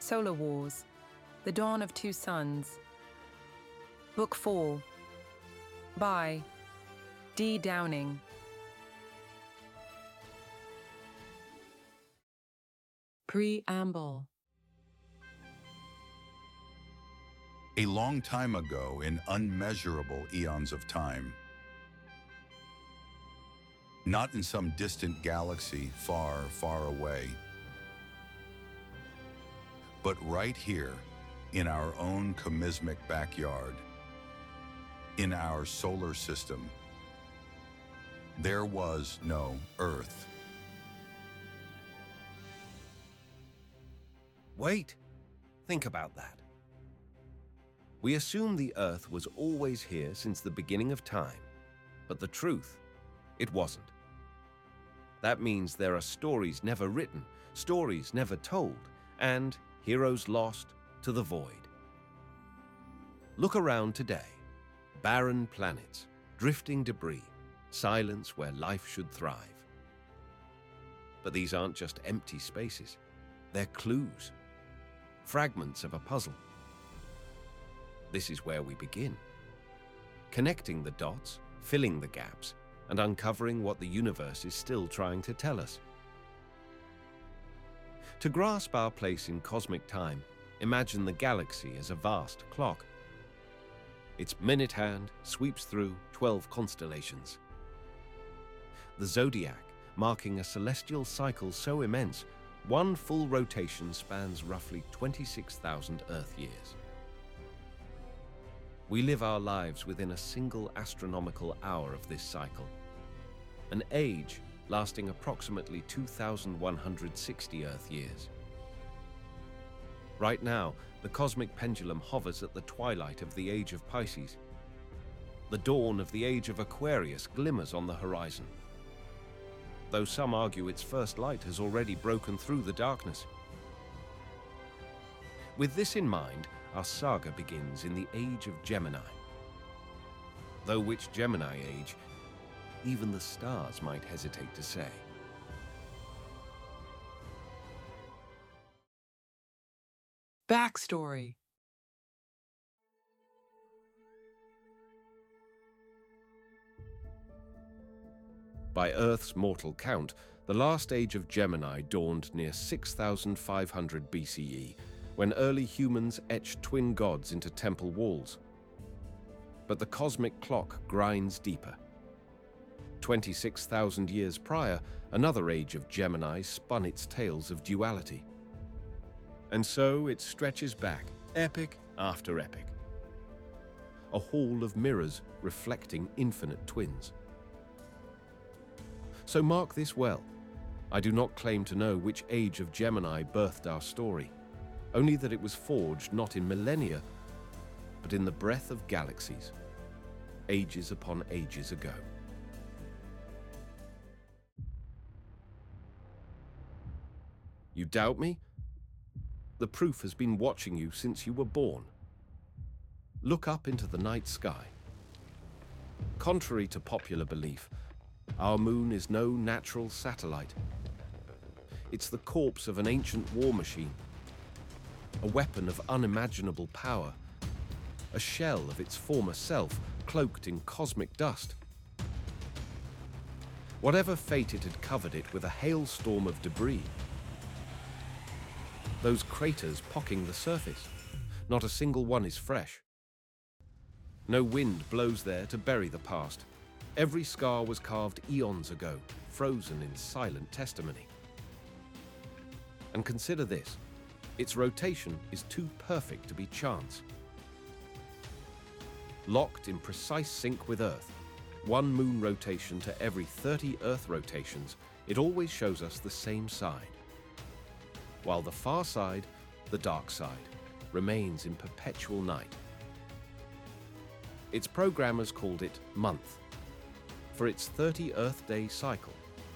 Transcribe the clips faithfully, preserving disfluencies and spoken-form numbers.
Solar Wars, The Dawn of Two Suns. Book four, by D. Downing. Preamble. A long time ago, in unmeasurable eons of time, not in some distant galaxy far, far away, but right here in our own cosmic backyard, in our solar system, there was no Earth. Wait, think about that. We assume the Earth was always here since the beginning of time, but the truth, it wasn't. That means there are stories never written, stories never told, and heroes lost to the void. Look around today. Barren planets, drifting debris, silence where life should thrive. But these aren't just empty spaces. They're clues, fragments of a puzzle. This is where we begin, connecting the dots, filling the gaps, and uncovering what the universe is still trying to tell us. To grasp our place in cosmic time, imagine the galaxy as a vast clock. Its minute hand sweeps through twelve constellations. The zodiac, marking a celestial cycle so immense, one full rotation spans roughly twenty-six thousand Earth years. We live our lives within a single astronomical hour of this cycle, an age lasting approximately two thousand one hundred sixty Earth years. Right now, the cosmic pendulum hovers at the twilight of the age of Pisces. The dawn of the age of Aquarius glimmers on the horizon, though some argue its first light has already broken through the darkness. With this in mind, our saga begins in the age of Gemini. Though which Gemini age, even the stars might hesitate to say. Backstory. By Earth's mortal count, the last age of Gemini dawned near six thousand five hundred B C E, when early humans etched twin gods into temple walls. But the cosmic clock grinds deeper. twenty-six thousand years prior, another age of Gemini spun its tales of duality. And so it stretches back, epic after epic. A hall of mirrors reflecting infinite twins. So mark this well. I do not claim to know which age of Gemini birthed our story, only that it was forged not in millennia, but in the breath of galaxies, ages upon ages ago. You doubt me? The proof has been watching you since you were born. Look up into the night sky. Contrary to popular belief, our moon is no natural satellite. It's the corpse of an ancient war machine, a weapon of unimaginable power, a shell of its former self cloaked in cosmic dust. Whatever fate it had covered it with a hailstorm of debris. Those craters pocking the surface, not a single one is fresh. No wind blows there to bury the past. Every scar was carved eons ago, frozen in silent testimony. And consider this, its rotation is too perfect to be chance. Locked in precise sync with Earth, one moon rotation to every thirty Earth rotations, it always shows us the same side. While the far side, the dark side, remains in perpetual night. Its programmers called it month, for its thirty Earth day cycle.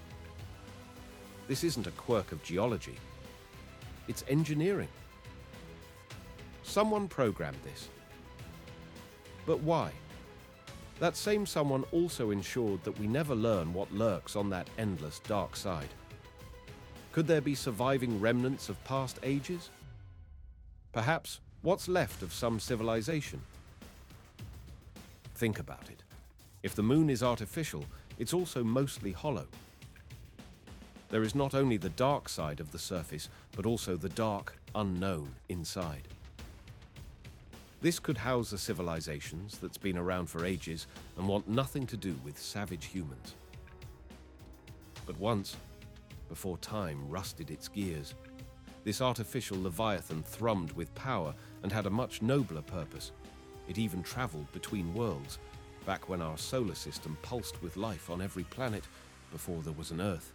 This isn't a quirk of geology. It's engineering. Someone programmed this. But why? That same someone also ensured that we never learn what lurks on that endless dark side. Could there be surviving remnants of past ages? Perhaps what's left of some civilization. Think about it. If the moon is artificial, it's also mostly hollow. There is not only the dark side of the surface, but also the dark, unknown inside. This could house a civilization that's been around for ages and want nothing to do with savage humans. But once, before time rusted its gears, this artificial Leviathan thrummed with power and had a much nobler purpose. It even traveled between worlds, back when our solar system pulsed with life on every planet before there was an Earth.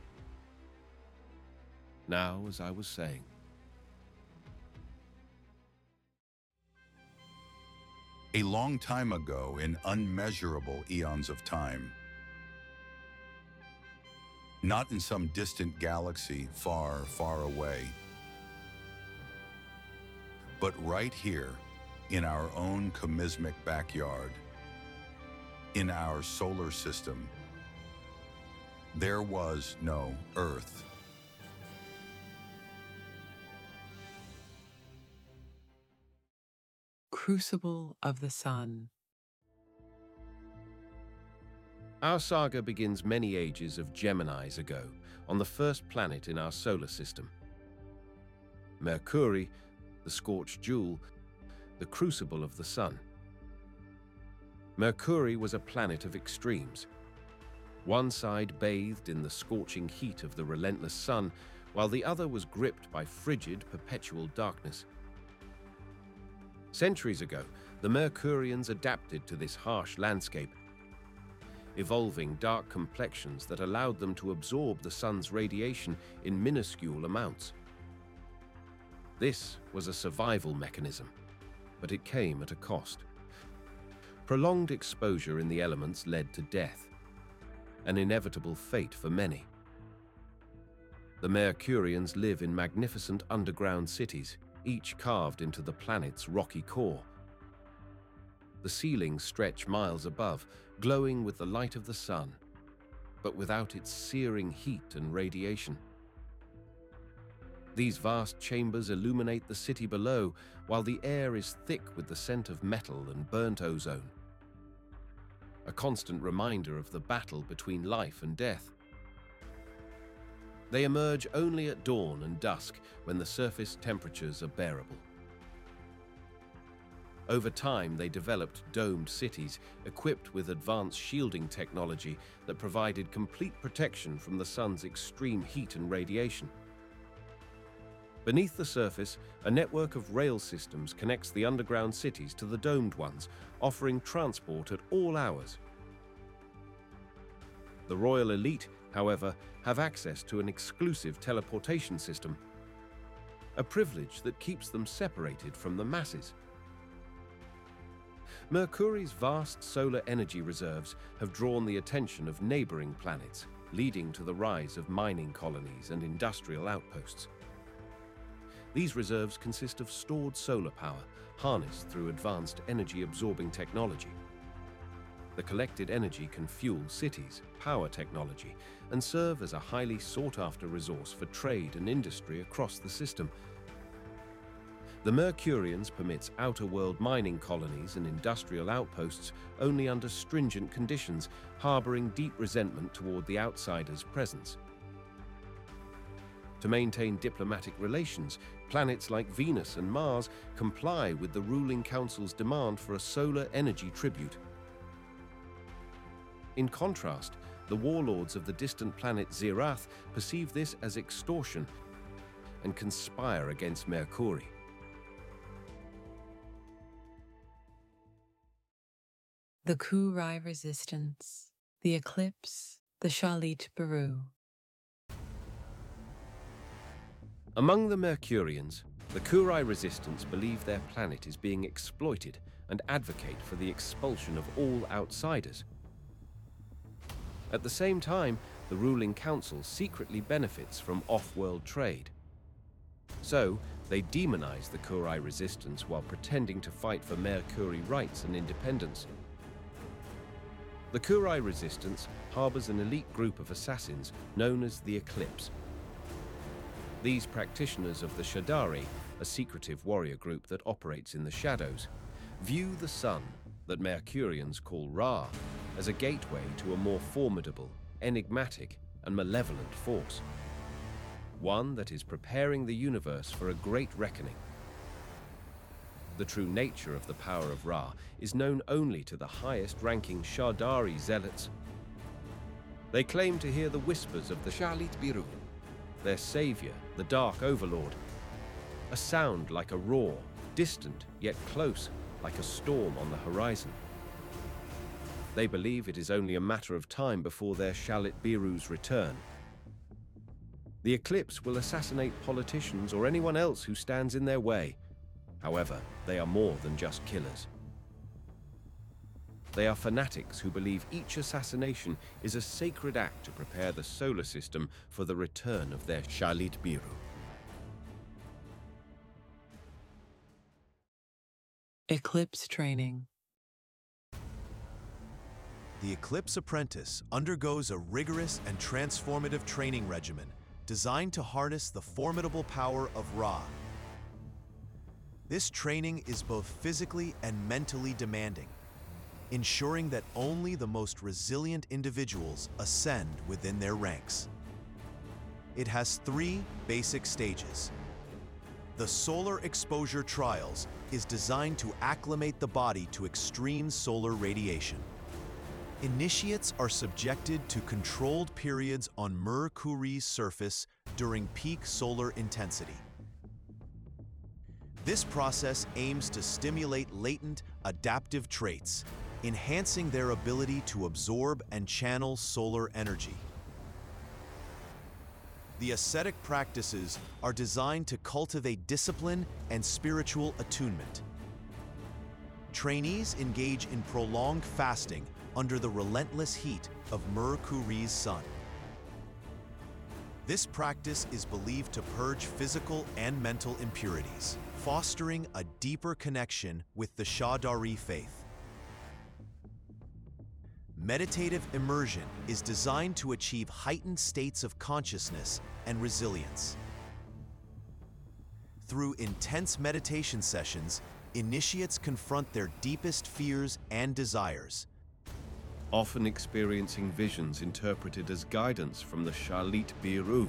Now, as I was saying, A long time ago, in unmeasurable eons of time, not in some distant galaxy far, far away, but right here in our own cosmic backyard, in our solar system, there was no Earth. Crucible of the Sun. Our saga begins many ages of Geminis ago, on the first planet in our solar system. Mercury, the scorched jewel, the crucible of the sun. Mercury was a planet of extremes. One side bathed in the scorching heat of the relentless sun, while the other was gripped by frigid, perpetual darkness. Centuries ago, the Mercurians adapted to this harsh landscape, evolving dark complexions that allowed them to absorb the sun's radiation in minuscule amounts. This was a survival mechanism, but it came at a cost. Prolonged exposure in the elements led to death, an inevitable fate for many. The Mercurians live in magnificent underground cities, each carved into the planet's rocky core. The ceilings stretch miles above, glowing with the light of the sun, but without its searing heat and radiation. These vast chambers illuminate the city below, while the air is thick with the scent of metal and burnt ozone. A constant reminder of the battle between life and death. They emerge only at dawn and dusk, when the surface temperatures are bearable. Over time, they developed domed cities equipped with advanced shielding technology that provided complete protection from the sun's extreme heat and radiation. Beneath the surface, a network of rail systems connects the underground cities to the domed ones, offering transport at all hours. The royal elite, however, have access to an exclusive teleportation system, a privilege that keeps them separated from the masses. Mercury's vast solar energy reserves have drawn the attention of neighboring planets, leading to the rise of mining colonies and industrial outposts. These reserves consist of stored solar power, harnessed through advanced energy-absorbing technology. The collected energy can fuel cities, power technology, and serve as a highly sought-after resource for trade and industry across the system. The Mercurians permits outer-world mining colonies and industrial outposts only under stringent conditions, harboring deep resentment toward the outsider's presence. To maintain diplomatic relations, planets like Venus and Mars comply with the ruling council's demand for a solar energy tribute. In contrast, the warlords of the distant planet Zirath perceive this as extortion and conspire against Mercury. The Kurai Resistance, the Eclipse, the Shalit Baru. Among the Mercurians, the Kurai Resistance believe their planet is being exploited and advocate for the expulsion of all outsiders. At the same time, the ruling council secretly benefits from off-world trade. So, they demonize the Kurai Resistance while pretending to fight for Mercury rights and independence. The Kurai Resistance harbors an elite group of assassins known as the Eclipse. These practitioners of the Shadari, a secretive warrior group that operates in the shadows, view the sun, that Mercurians call Ra, as a gateway to a more formidable, enigmatic, and malevolent force. One that is preparing the universe for a great reckoning. The true nature of the power of Ra is known only to the highest-ranking Shadari zealots. They claim to hear the whispers of the Shalit Biru, their savior, the Dark Overlord. A sound like a roar, distant yet close, like a storm on the horizon. They believe it is only a matter of time before their Shalit Biru's return. The eclipse will assassinate politicians or anyone else who stands in their way. However, they are more than just killers. They are fanatics who believe each assassination is a sacred act to prepare the solar system for the return of their Shalit Biru. Eclipse training. The Eclipse Apprentice undergoes a rigorous and transformative training regimen designed to harness the formidable power of Ra. This training is both physically and mentally demanding, ensuring that only the most resilient individuals ascend within their ranks. It has three basic stages. The Solar Exposure Trials is designed to acclimate the body to extreme solar radiation. Initiates are subjected to controlled periods on Mercury's surface during peak solar intensity. This process aims to stimulate latent adaptive traits, enhancing their ability to absorb and channel solar energy. The ascetic practices are designed to cultivate discipline and spiritual attunement. Trainees engage in prolonged fasting under the relentless heat of Mercury's sun. This practice is believed to purge physical and mental impurities, fostering a deeper connection with the Shadari faith. Meditative immersion is designed to achieve heightened states of consciousness and resilience. Through intense meditation sessions, initiates confront their deepest fears and desires, often experiencing visions interpreted as guidance from the Shalit Biru.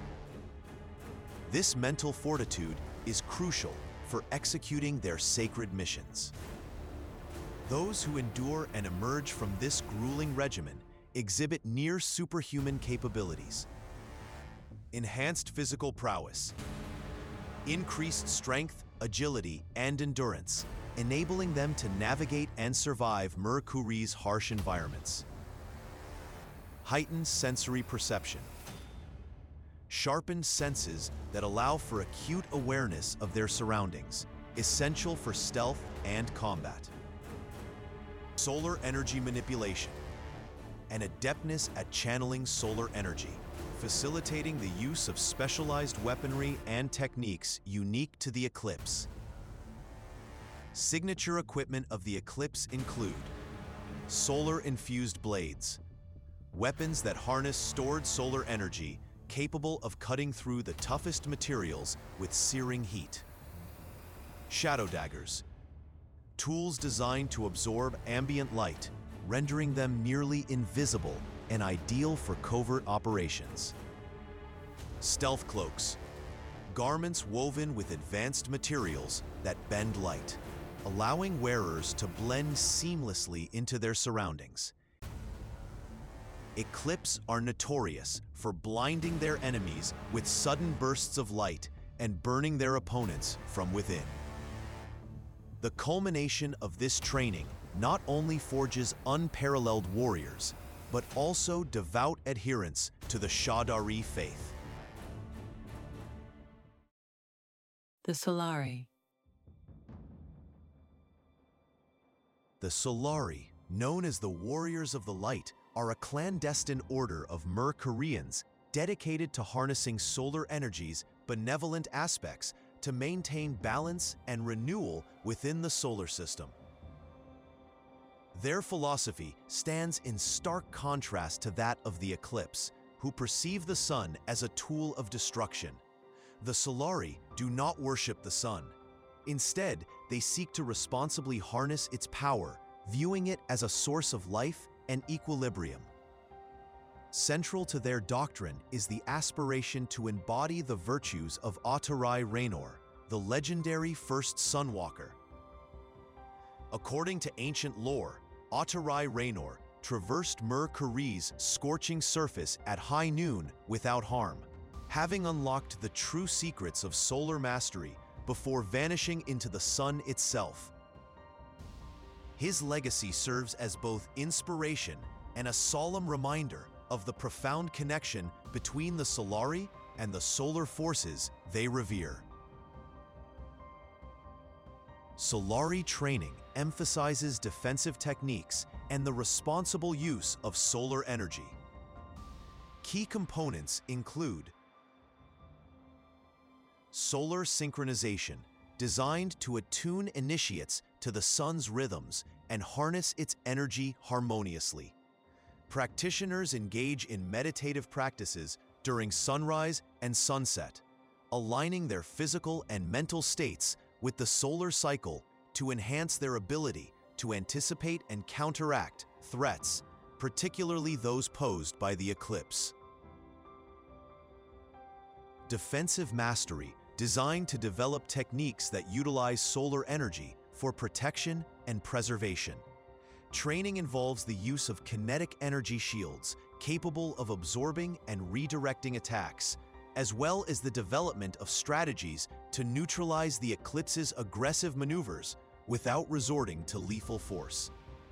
This mental fortitude is crucial for executing their sacred missions. Those who endure and emerge from this grueling regimen exhibit near superhuman capabilities, enhanced physical prowess, increased strength, agility, and endurance, enabling them to navigate and survive Mercury's harsh environments. Heightened sensory perception, sharpened senses that allow for acute awareness of their surroundings, essential for stealth and combat. Solar energy manipulation, an adeptness at channeling solar energy, facilitating the use of specialized weaponry and techniques unique to the Eclipse. Signature equipment of the Eclipse include solar-infused blades, weapons that harness stored solar energy capable of cutting through the toughest materials with searing heat. Shadow daggers, tools designed to absorb ambient light, rendering them nearly invisible and ideal for covert operations. Stealth cloaks, garments woven with advanced materials that bend light, allowing wearers to blend seamlessly into their surroundings. Eclipse are notorious for blinding their enemies with sudden bursts of light and burning their opponents from within. The culmination of this training not only forges unparalleled warriors, but also devout adherents to the Shadari faith. The Solari. The Solari, known as the Warriors of the Light, are a clandestine order of Mercurians dedicated to harnessing solar energy's benevolent aspects to maintain balance and renewal within the solar system. Their philosophy stands in stark contrast to that of the Eclipse, who perceive the sun as a tool of destruction, The Solari do not worship the sun. Instead, they seek to responsibly harness its power, viewing it as a source of life and equilibrium. Central to their doctrine is the aspiration to embody the virtues of Atarai Raynor, the legendary first Sunwalker. According to ancient lore, Atarai Raynor traversed Mer-Kuri's scorching surface at high noon without harm, having unlocked the true secrets of solar mastery before vanishing into the sun itself. His legacy serves as both inspiration and a solemn reminder of the profound connection between the Solari and the solar forces they revere. Solari training emphasizes defensive techniques and the responsible use of solar energy. Key components include solar synchronization, designed to attune initiates to the sun's rhythms and harness its energy harmoniously. Practitioners engage in meditative practices during sunrise and sunset, aligning their physical and mental states with the solar cycle to enhance their ability to anticipate and counteract threats, particularly those posed by the eclipse. Defensive mastery, designed to develop techniques that utilize solar energy for protection and preservation. Training involves the use of kinetic energy shields capable of absorbing and redirecting attacks, as well as the development of strategies to neutralize the eclipse's aggressive maneuvers without resorting to lethal force.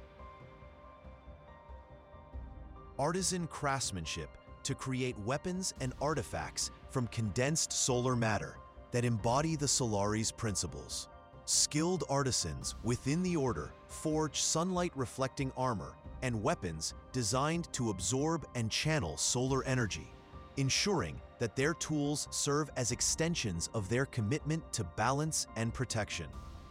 Artisan craftsmanship to create weapons and artifacts from condensed solar matter that embody the Solari's principles. Skilled artisans within the Order forge sunlight-reflecting armor and weapons designed to absorb and channel solar energy, ensuring that their tools serve as extensions of their commitment to balance and protection.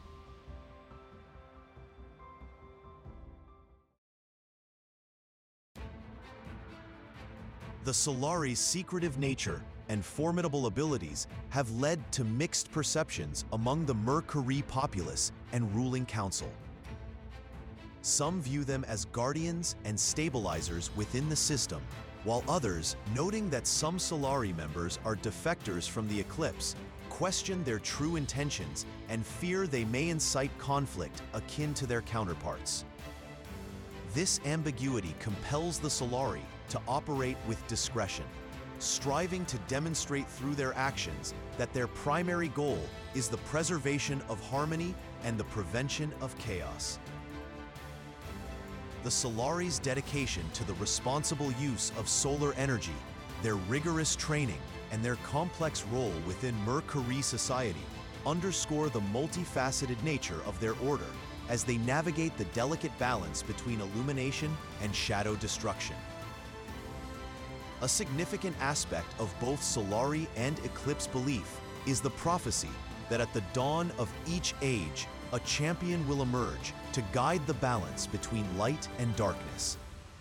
The Solari's secretive nature and formidable abilities have led to mixed perceptions among the Mer-Kuri populace and ruling council. Some view them as guardians and stabilizers within the system, while others, noting that some Solari members are defectors from the eclipse, question their true intentions and fear they may incite conflict akin to their counterparts. This ambiguity compels the Solari to operate with discretion, striving to demonstrate through their actions that their primary goal is the preservation of harmony and the prevention of chaos. The Solari's dedication to the responsible use of solar energy, their rigorous training, and their complex role within Mer-Kuri society underscore the multifaceted nature of their order as they navigate the delicate balance between illumination and shadow destruction. A significant aspect of both Solari and Eclipse belief is the prophecy that at the dawn of each age, a champion will emerge to guide the balance between light and darkness.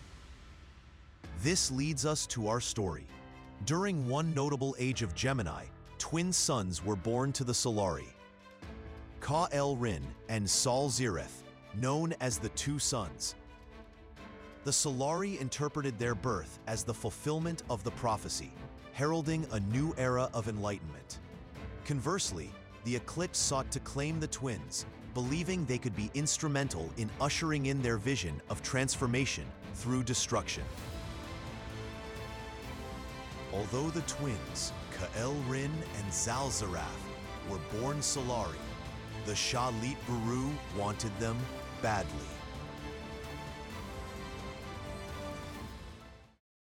This leads us to our story. During one notable age of Gemini, twin sons were born to the Solari, Ka-El-Rin and Sol-Zirith, known as the Two Sons. The Solari interpreted their birth as the fulfillment of the prophecy, heralding a new era of enlightenment. Conversely, the Eclipse sought to claim the twins, believing they could be instrumental in ushering in their vision of transformation through destruction. Although the twins, Ka-El-Rin and Zal-Zirath, were born Solari, the Shalit Baru wanted them badly.